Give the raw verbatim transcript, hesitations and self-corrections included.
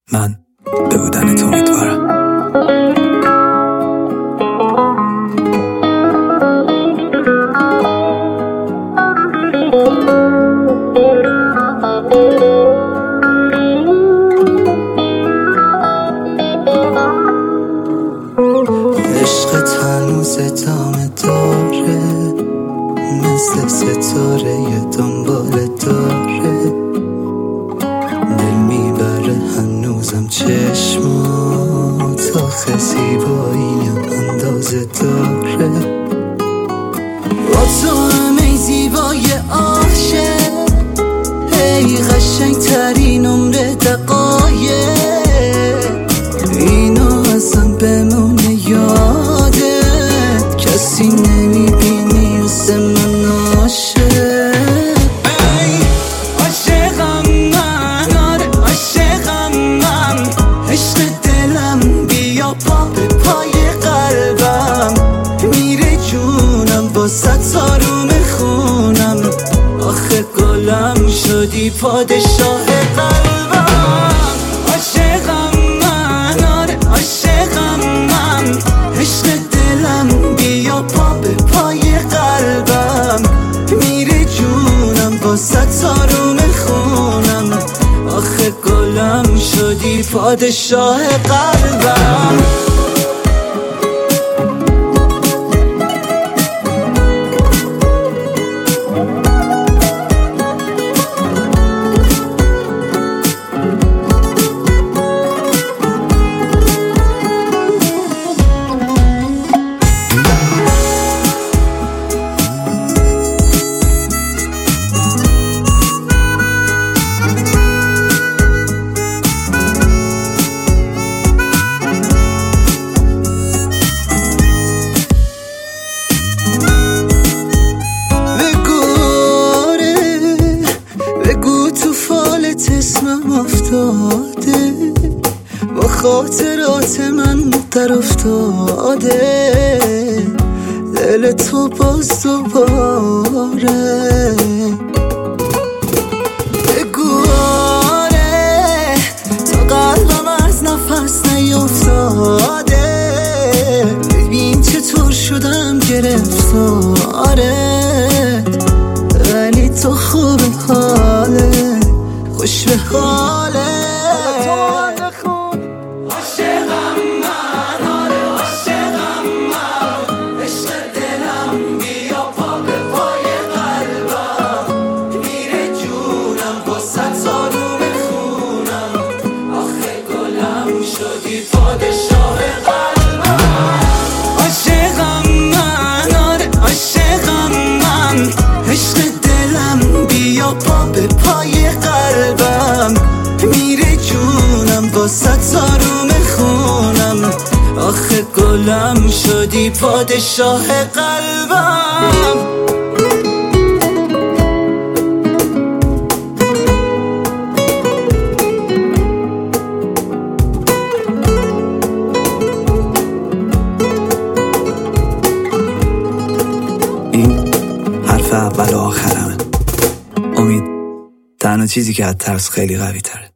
من به بودن تو امیدوارم. عشقت هنوز ادامه داره، مثل ستاره یه دنبال داره، دل میبره هنوزم چشمات، آخه زیبایی اندازه داره. با تو همه زیبای عاشق، ای قشنگ ترین عمر دقایق، اینو ازم بمونه یاده، کسی نمیبینی مثل من عاشق. ای عاشقم من، آره عاشقم من، عشق دلم بیا پا به پای قلبم، میره جونم با ست آروم خونم، آخه گلم شدی پادشاه قلبم. عاشقم من، آره عاشقم من، عشق دلم بیا پا به پای قلبم، میره جونم با ست آروم خونم، آخه گلم شدی پادشاه قلبم. اسمم افتاده، با خاطرات من در افتاده، دل تو باز دوباره. بگو آره، تا قلبم از نفس نیفتاده، ببین چطور شدم گرفتاره، ولی تو خوب حاله، خوش به حاله. عاشقم من، آره عاشقم من، عشق دلم بیا پا به پای قلبم، میره جونم با ست آروم خونم، آخه گلم شدی پادشاه قلبم. عاشقم من، آره عاشقم من، عشق دلم بیا پا به پای قلبم، میره جونم با ست آروم خونم، آخه گلم شدی پادشاه قلبم. این حرف اول و آخرمه. امید تنها چیزی که از ترس خیلی قوی تره.